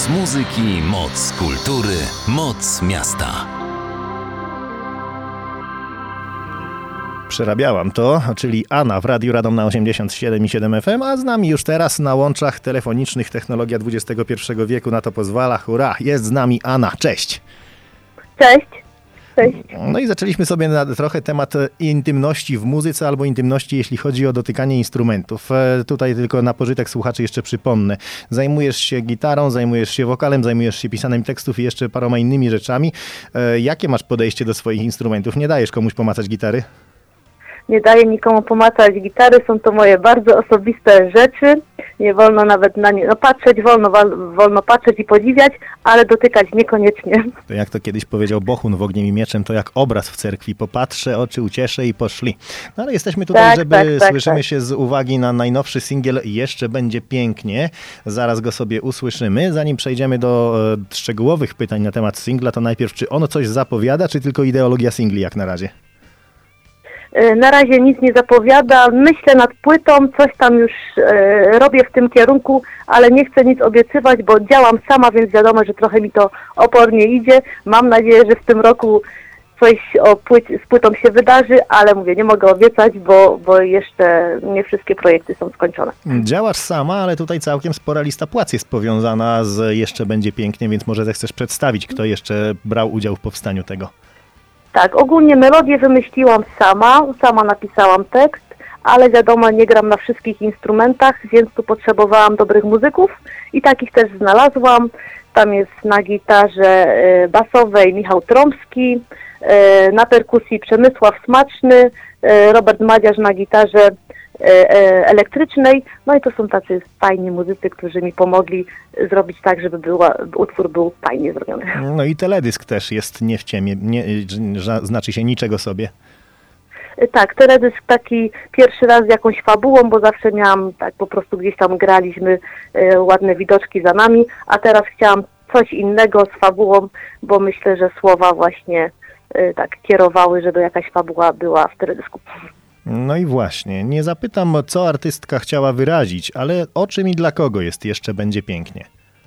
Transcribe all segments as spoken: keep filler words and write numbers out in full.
Moc muzyki, moc kultury, moc miasta. Przerabiałam to, czyli Anna w Radiu Radom na osiemdziesiąt siedem i siedem F M, a z nami już teraz na łączach telefonicznych technologia dwudziestego pierwszego wieku na to pozwala. Hurra! Jest z nami Anna. Cześć! Cześć! Cześć. No i zaczęliśmy sobie na trochę temat intymności w muzyce albo intymności, jeśli chodzi o dotykanie instrumentów. E, tutaj tylko na pożytek słuchaczy jeszcze przypomnę. Zajmujesz się gitarą, zajmujesz się wokalem, zajmujesz się pisaniem tekstów i jeszcze paroma innymi rzeczami. E, jakie masz podejście do swoich instrumentów? Nie dajesz komuś pomacać gitary? Nie daję nikomu pomacać gitary, są to moje bardzo osobiste rzeczy. Nie wolno nawet na nie, no patrzeć, wolno, wolno patrzeć i podziwiać, ale dotykać niekoniecznie. To jak to kiedyś powiedział Bohun w Ogniem i Mieczem, to jak obraz w cerkwi. Popatrzę, oczy ucieszę i poszli. No ale jesteśmy tutaj, tak, żeby tak, tak, słyszymy tak. się z uwagi na najnowszy singiel Jeszcze będzie pięknie. Zaraz go sobie usłyszymy. Zanim przejdziemy do e, szczegółowych pytań na temat singla, to najpierw czy ono coś zapowiada, czy tylko ideologia singli jak na razie? Na razie nic nie zapowiada, myślę nad płytą, coś tam już e, robię w tym kierunku, ale nie chcę nic obiecywać, bo działam sama, więc wiadomo, że trochę mi to opornie idzie. Mam nadzieję, że w tym roku coś o płyt, z płytą się wydarzy, ale mówię, nie mogę obiecać, bo, bo jeszcze nie wszystkie projekty są skończone. Działasz sama, ale tutaj całkiem spora lista płac jest powiązana z Jeszcze będzie pięknie, więc może zechcesz przedstawić, kto jeszcze brał udział w powstaniu tego. Tak, ogólnie melodię wymyśliłam sama, sama napisałam tekst, ale wiadomo, nie gram na wszystkich instrumentach, więc tu potrzebowałam dobrych muzyków i takich też znalazłam. Tam jest na gitarze basowej Michał Tromski, na perkusji Przemysław Smaczny, Robert Madziarz na gitarze elektrycznej, no i to są tacy fajni muzycy, którzy mi pomogli zrobić tak, żeby była, utwór był fajnie zrobiony. No i teledysk też jest nie w ciemie, nie, znaczy się niczego sobie. Tak, teledysk taki pierwszy raz z jakąś fabułą, bo zawsze miałam, tak po prostu gdzieś tam graliśmy, e, ładne widoczki za nami, a teraz chciałam coś innego z fabułą, bo myślę, że słowa właśnie e, tak kierowały, żeby jakaś fabuła była w teledysku. No i właśnie, nie zapytam, co artystka chciała wyrazić, ale o czym i dla kogo jest Jeszcze będzie pięknie?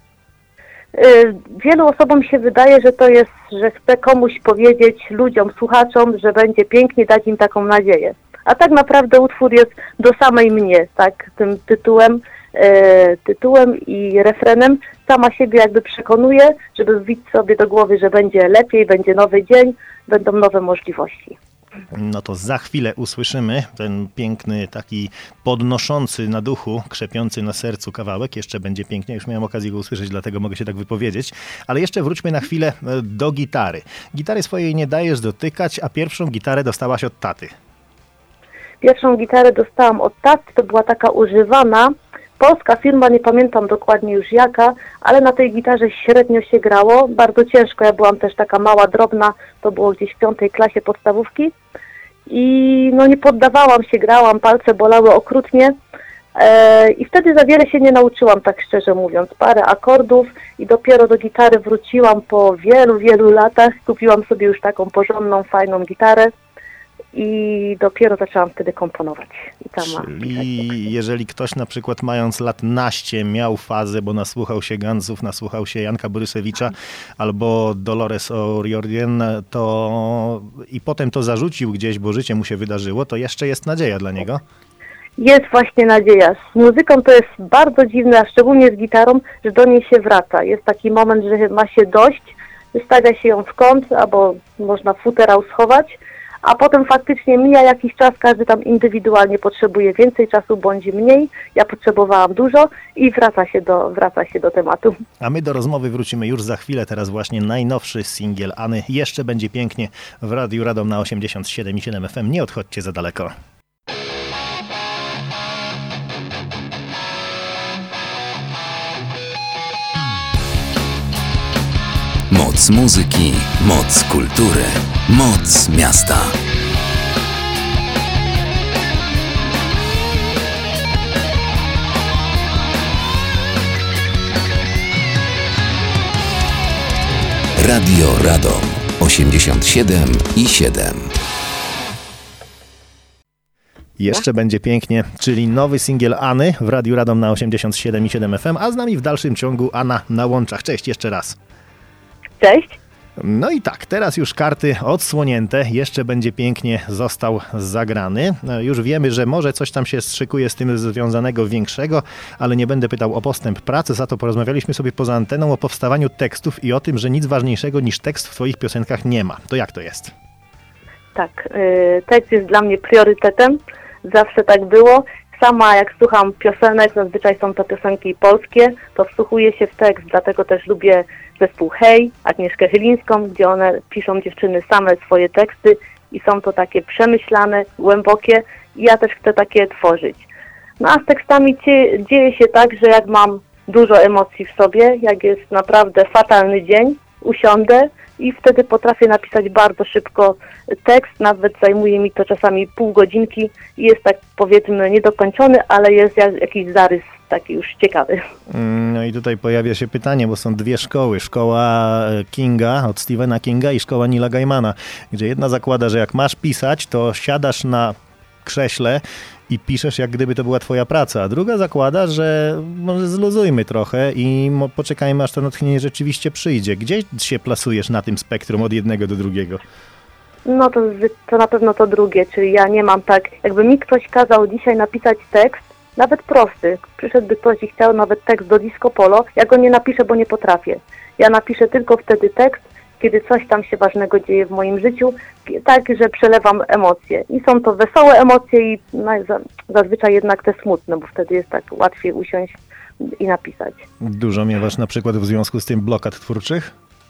Wielu osobom się wydaje, że to jest, że chce komuś powiedzieć, ludziom, słuchaczom, że będzie pięknie, dać im taką nadzieję. A tak naprawdę utwór jest do samej mnie, tak, tym tytułem, e, tytułem i refrenem. Sama siebie jakby przekonuję, żeby wbić sobie do głowy, że będzie lepiej, będzie nowy dzień, będą nowe możliwości. No to za chwilę usłyszymy ten piękny, taki podnoszący na duchu, krzepiący na sercu kawałek. Jeszcze będzie pięknie. Już miałem okazję go usłyszeć, dlatego mogę się tak wypowiedzieć. Ale jeszcze wróćmy na chwilę do gitary. Gitary swojej nie dajesz dotykać, a pierwszą gitarę dostałaś od taty. Pierwszą gitarę dostałam od taty, to była taka używana. Polska firma, nie pamiętam dokładnie już jaka, ale na tej gitarze średnio się grało, bardzo ciężko, ja byłam też taka mała, drobna, to było gdzieś w piątej klasie podstawówki i no nie poddawałam się, grałam, palce bolały okrutnie e, i wtedy za wiele się nie nauczyłam, tak szczerze mówiąc, parę akordów i dopiero do gitary wróciłam po wielu, wielu latach, kupiłam sobie już taką porządną, fajną gitarę. I dopiero zaczęłam wtedy komponować. I tam Czyli jeżeli ktoś na przykład mając lat naście miał fazę, bo nasłuchał się Gunsów, nasłuchał się Janka Borysewicza albo Dolores O'Riordan, to i potem to zarzucił gdzieś, bo życie mu się wydarzyło, to jeszcze jest nadzieja dla niego? Jest właśnie nadzieja. Z muzyką to jest bardzo dziwne, a szczególnie z gitarą, że do niej się wraca. Jest taki moment, że ma się dość, wystawia się ją w kąt, albo można futerał schować, a potem faktycznie mija jakiś czas, każdy tam indywidualnie potrzebuje więcej czasu, bądź mniej. Ja potrzebowałam dużo i wraca się do, wraca się do tematu. A my do rozmowy wrócimy już za chwilę. Teraz właśnie najnowszy singiel Any. Jeszcze będzie pięknie w Radiu Radom na osiemdziesiąt siedem i siedem F M. Nie odchodźcie za daleko. Moc muzyki, moc kultury, moc miasta. Radio Radom osiemdziesiąt siedem i siedem. Jeszcze będzie pięknie, czyli nowy singiel Any w Radiu Radom na osiemdziesiąt siedem i siedem F M, a z nami w dalszym ciągu Anna na łączach. Cześć jeszcze raz. Cześć. No i tak, teraz już karty odsłonięte, jeszcze będzie pięknie został zagrany. Już wiemy, że może coś tam się szykuje z tym związanego większego, ale nie będę pytał o postęp pracy, za to porozmawialiśmy sobie poza anteną o powstawaniu tekstów i o tym, że nic ważniejszego niż tekst w twoich piosenkach nie ma. To jak to jest? Tak, yy, tekst jest dla mnie priorytetem, zawsze tak było. Sama jak słucham piosenek, zazwyczaj są to piosenki polskie, to wsłuchuję się w tekst, dlatego też lubię zespół Hej, Agnieszkę Chylińską, gdzie one piszą dziewczyny same swoje teksty i są to takie przemyślane, głębokie i ja też chcę takie tworzyć. No a z tekstami cie, dzieje się tak, że jak mam dużo emocji w sobie, jak jest naprawdę fatalny dzień, usiądę i wtedy potrafię napisać bardzo szybko tekst, nawet zajmuje mi to czasami pół godzinki i jest tak powiedzmy niedokończony, ale jest jakiś zarys taki już ciekawy. No i tutaj pojawia się pytanie, bo są dwie szkoły. Szkoła Kinga od Stephena Kinga i szkoła Neila Gaimana, gdzie jedna zakłada, że jak masz pisać, to siadasz na krześle i piszesz, jak gdyby to była twoja praca. A druga zakłada, że może zluzujmy trochę i poczekajmy, aż to natchnienie rzeczywiście przyjdzie. Gdzie się plasujesz na tym spektrum od jednego do drugiego? No to, to na pewno to drugie, czyli ja nie mam tak, jakby mi ktoś kazał dzisiaj napisać tekst, nawet prosty, przyszedłby ktoś i chciał nawet tekst do Disco Polo, ja go nie napiszę, bo nie potrafię. Ja napiszę tylko wtedy tekst, kiedy coś tam się ważnego dzieje w moim życiu, tak, że przelewam emocje. I są to wesołe emocje i no, zazwyczaj jednak te smutne, bo wtedy jest tak łatwiej usiąść i napisać. Dużo miewasz na przykład w związku z tym blokad twórczych?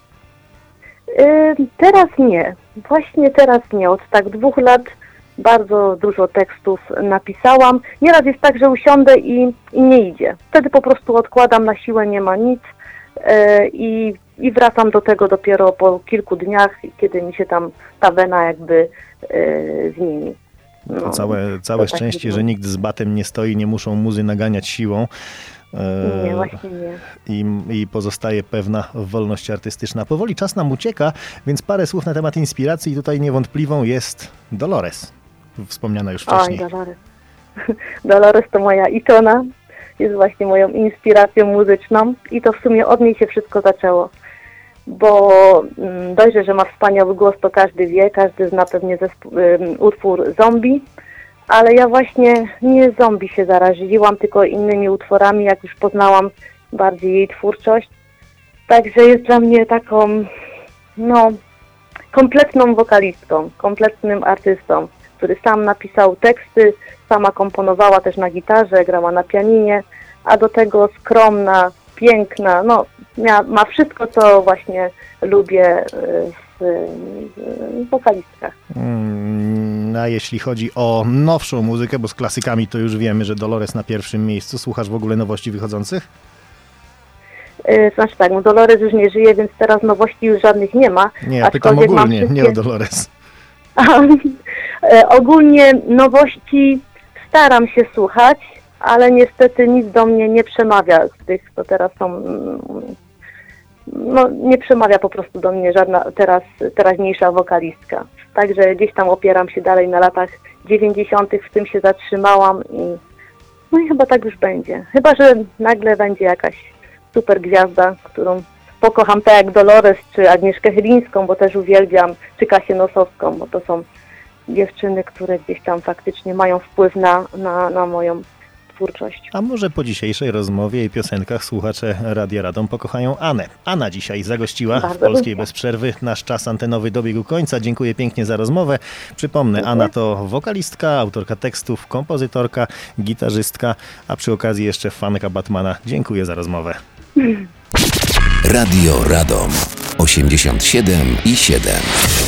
Yy, teraz nie. Właśnie teraz nie. Od tak dwóch lat bardzo dużo tekstów napisałam. Nieraz jest tak, że usiądę i, i nie idzie. Wtedy po prostu odkładam na siłę, nie ma nic yy, i, i wracam do tego dopiero po kilku dniach, kiedy mi się tam ta wena jakby yy, zmieni. No, to całe, całe to szczęście, tak że nikt z batem nie stoi, nie muszą muzy naganiać siłą. Nie, właśnie nie. I, I pozostaje pewna wolność artystyczna. Powoli czas nam ucieka, więc parę słów na temat inspiracji. Tutaj niewątpliwą jest Dolores, wspomniana już wcześniej. Oj, Dolores. Dolores to moja ikona, jest właśnie moją inspiracją muzyczną i to w sumie od niej się wszystko zaczęło. Bo mm, dość, że ma wspaniały głos, to każdy wie, każdy zna pewnie zespół, um, utwór Zombie, ale ja właśnie nie zombie się zaraziłam, tylko innymi utworami, jak już poznałam bardziej jej twórczość. Także jest dla mnie taką, no, kompletną wokalistką, kompletnym artystą, który sam napisał teksty, sama komponowała też na gitarze, grała na pianinie, a do tego skromna, piękna, no, ma, ma wszystko, co właśnie lubię w, w wokalistkach. Mm, a jeśli chodzi o nowszą muzykę, bo z klasykami to już wiemy, że Dolores na pierwszym miejscu. Słuchasz w ogóle nowości wychodzących? Yy, znaczy tak, no Dolores już nie żyje, więc teraz nowości już żadnych nie ma. Nie, ja pytam ogólnie, wszystkie... nie o Dolores. A, e, ogólnie nowości staram się słuchać, ale niestety nic do mnie nie przemawia z tych, co teraz są... No, nie przemawia po prostu do mnie żadna teraz teraźniejsza wokalistka. Także gdzieś tam opieram się dalej na latach dziewięćdziesiątych, w tym się zatrzymałam i no i chyba tak już będzie. Chyba że nagle będzie jakaś super gwiazda, którą pokocham tak jak Dolores, czy Agnieszkę Chylińską, bo też uwielbiam, czy Kasię Nosowską, bo to są dziewczyny, które gdzieś tam faktycznie mają wpływ na, na, na moją twórczość. A może po dzisiejszej rozmowie i piosenkach słuchacze Radia Radom pokochają Anę. Anna dzisiaj zagościła Bardzo w Polskiej lubię. Bez przerwy. Nasz czas antenowy dobiegł końca. Dziękuję pięknie za rozmowę. Przypomnę, Dziękuję. Anna to wokalistka, autorka tekstów, kompozytorka, gitarzystka, a przy okazji jeszcze fanka Batmana. Dziękuję za rozmowę. Radio Radom osiemdziesiąt siedem i siedem.